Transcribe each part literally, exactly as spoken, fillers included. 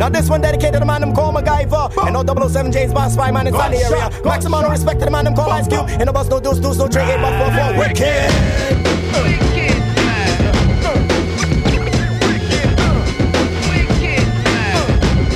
Now this one dedicated to the man them call MacGyver. And no double oh seven J's boss spy man inside the area. Maximum no respect to the man them call Ice Cube. And no bus no deuce deuce no three eight but four four. Wicked. Wicked man. Wicked man.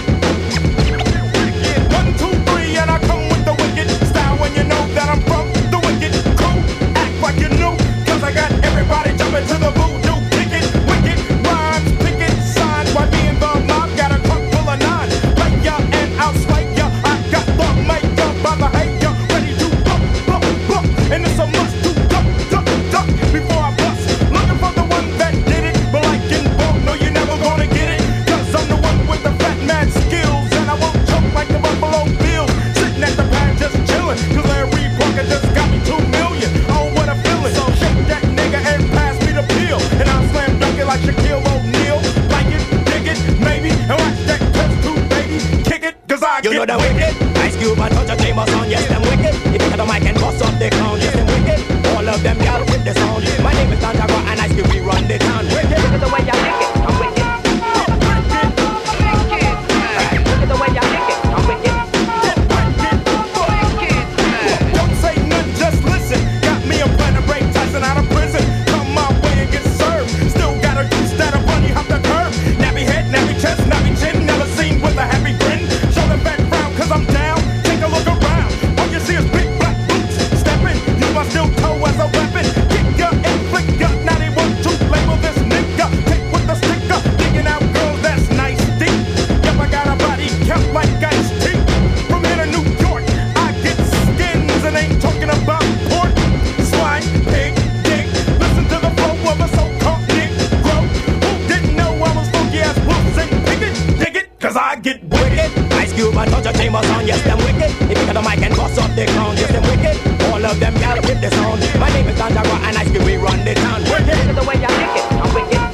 One two three and I come with the wicked style when you know that I'm from the wicked crew. Act like you knew, cause I got everybody jumping to the voodoo. Kick it, wicked rhymes, pick it, signs. Why me and the mob got a trunk full of nine. Like ya and I'll slay ya. I got the maker by the hater, ready to bump, bump, bump. And it's a must to duck, duck, duck before I bust. Looking for the one that did it, but like in bulk, no you're never gonna get it. Cause I'm the one with the fat man skills, and I won't choke like the Buffalo Bills. Sitting at the pad just chillin', cause Larry Parker just got me two million. Oh what a feeling, so shake that nigga and pass me the pill. And I'll slam dunk it like Shaquille O'Neal. Like it, dig it, maybe, and watch that test tube baby. Kick it, cause I you get know the wicked. Ice Cube and Touch a James on, yes them wicked. If you got the mic and bust up the clown, yes them wicked. All of them y'all with the sound. My name is Santiago and Ice Cube, we run the town. Wicked, look at the way y'all lick it, I'm wicked. Wicked, wicked, man. Look at the way y'all lick it, I'm wicked. Wicked, man. Don't say nothing, just listen. Got me a plan to break Tyson out of prison. Come my way and get served. Still got a juice that'll run you off the curb. Nappy head, nappy chest, nappy chin. Never seen with a happy grin. Show the back frown, cause I'm down. Take a look around. All you see is big black boots stepping. Use my steel toe as a weapon. Kick ya and flick ya. Now they want to label this nigga. Take with the sticker. Digging out girls that's nice deep. Yep, I got a body count like ice tea. From here to New York, I get skins and ain't talking about pork. Swine, pig, dig. Listen to the flow of a so-called Negro. Who didn't know I was funky as Wilson? Pick it, dig it, cause I get wicked. Ice Cube and Touch a Chambers on, yes them wicked. If you got the mic and bust up the clown, yes them wicked. All of them y'all with the sound. My name is Santiago and Ice Cube, we run the town. Wicked. Look at the way y'all lick it, I'm wicked.